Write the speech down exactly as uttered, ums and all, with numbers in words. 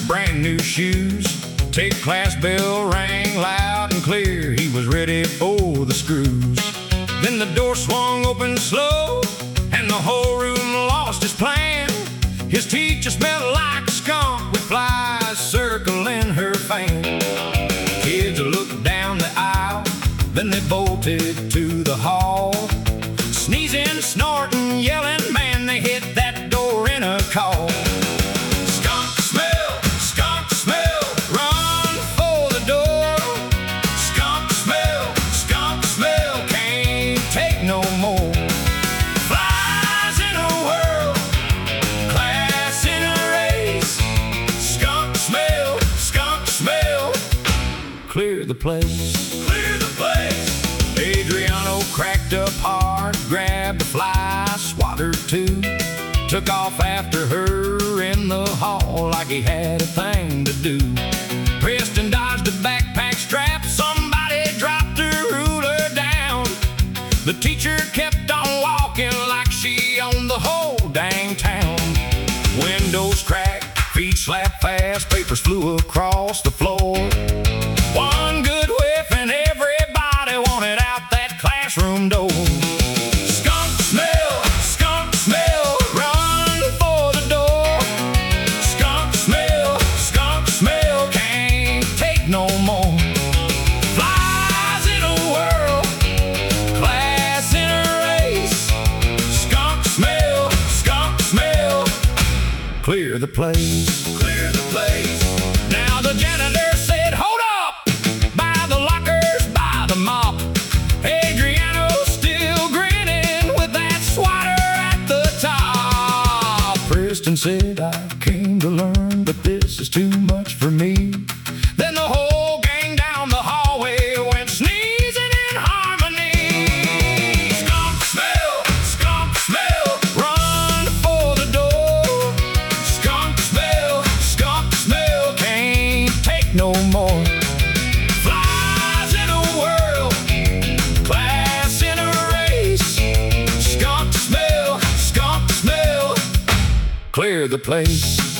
brand new shoes. Take class bell rang loud and clear. He was ready for the screws. Then the door swung open slow, and the whole room lost its plan. His teacher smelled like a skunk with flies circling her fan. Kids looked down the aisle, then they bolted to the hall. Sneezing, snorting, yelling, man, they hit that door in a call. Skunk smell, skunk smell, run for the door. Skunk smell, skunk smell, can't take no more. Flies in a whirl, class in a race. Skunk smell, skunk smell, clear the place. Clear the place. Adriano cracked up hard, grabbed a fly swatter too. Took off after her in the hall like he had a thing to do. Preston dodged a backpack strap, somebody dropped her ruler down. The teacher kept on walking like she owned the whole dang town. Windows cracked, feet slapped fast, papers flew across the floor. One good whiff and everybody wanted out that classroom door. Skunk smell, skunk smell, run for the door. Skunk smell, skunk smell, can't take no more. Flies in a whirl, class in a race. Skunk smell, skunk smell, clear the place. Clear the place. Now the janitor said, hold up, by the lockers, by the mop. Adriano still grinning with that swatter at the top. Preston said, I came to learn, but this is too much for me. Then the whole gang down the hallway went sneezing in harmony. Skunk smell, skunk smell, run for the door. Skunk smell, skunk smell, can't take no more. Flies in a whirl, class in a race. Skunk smell, skunk smell, clear the place.